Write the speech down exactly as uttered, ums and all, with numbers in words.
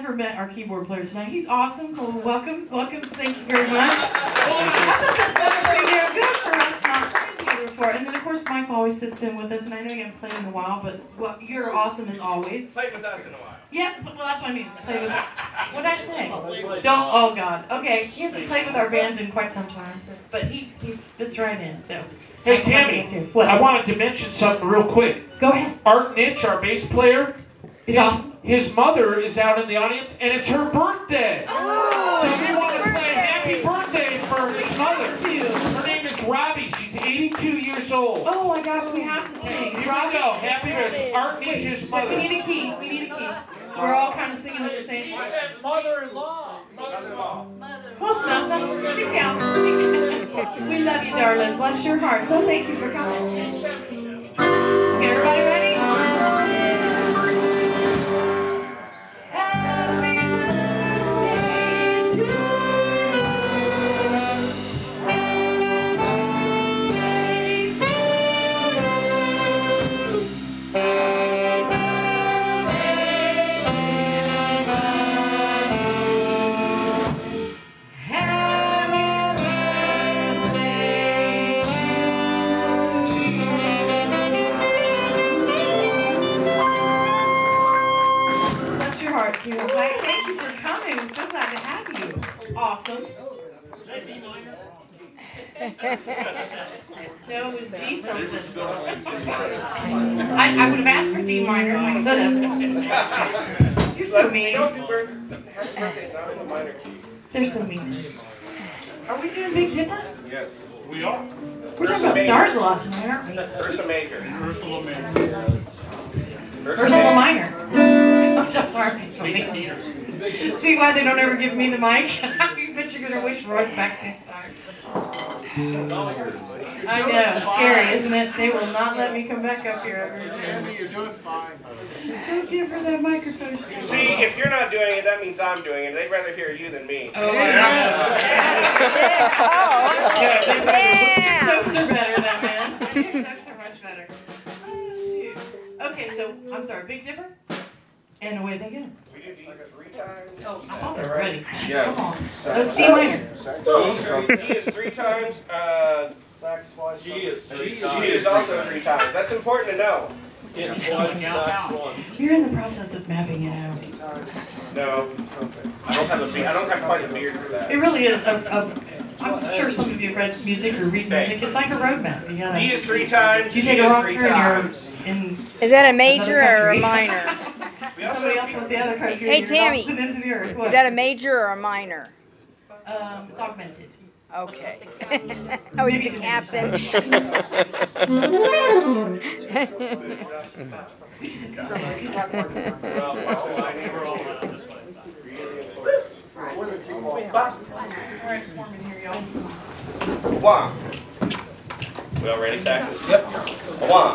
never met our keyboard player tonight. He's awesome. Well, welcome, welcome. Thank you very much. I thought that sounded pretty damn good for us not playing together before. And then, of course, Mike always sits in with us, and I know you haven't played in a while, but well, you're awesome as always. Played with us in a while. Yes, well, that's what I mean. Play with. What did I say? Don't. Oh God. Okay, he hasn't played with our band in quite some time, so but he he fits right in. So. Hey Tammy, what? I wanted to mention something real quick. Go ahead. Art Nitch, our bass player, Is his, awesome. his mother is out in the audience, and it's her birthday. Oh, so we want to play happy birthday for his mother. Her name is Robbie. She's eighty-two years old. Oh my gosh, we have to sing. Here we go. Happy birthday. It's Art Nitch's But mother. we need a key. We need a key. So we're all kind of singing at the same time. Mother-in-law. Mother-in-law. Close enough. That's what she counts. She we love you, darling. Bless your heart. So thank you for coming. Okay, everybody ready? Happy birthday to you. Sweetheart. Hi, thank you for coming. We're so glad to have you. Awesome. No, it was G something. I, I would have asked for D minor if I could have. You're so mean. Don't do birthday. Happy birthday, not in the minor key. They're so mean. Are we doing Big Dipper? Yes. We are. We're talking about stars a lot tonight, aren't we? Ursa Major. Ursula Major. Ursula Minor. I'm so sorry, funny. See why they don't ever give me the mic? I bet you're gonna wish Royce back next time. I know, scary, isn't it? They will not let me come back up here ever again. You're doing fine. Don't give her that microphone. See, if you're not doing it, that means I'm doing it. They'd rather hear you than me. Oh, I know. Yeah. Jokes are better, that man. Jokes are much better. Oh, shoot. Okay, so, I'm sorry, Big Dipper? And away they go. We do D three times. Oh, I thought they were ready. Yes. Come on. Let's D minor. D is three times. Uh, G is three G times. is also three times. That's important to know. Hit one, sax one. You're in the process of mapping it out. No, I don't have a be- I don't have quite a beard for that. It really is a, a I'm sure some of you have read music or read music. It's like a roadmap. You gotta. D is three times. You G take a is wrong three turn, times. you're in. Is that a major Another or a country. minor? We also Somebody have else went the other country. Hey, and you're Tammy. opposite ends of the earth. What? Is that a major or a minor? Um, it's augmented. Okay. I was Maybe the diminished. captain. Which is a good. That's good. All right, form in here, y'all. One. We all ready, Saxon? Yep. One.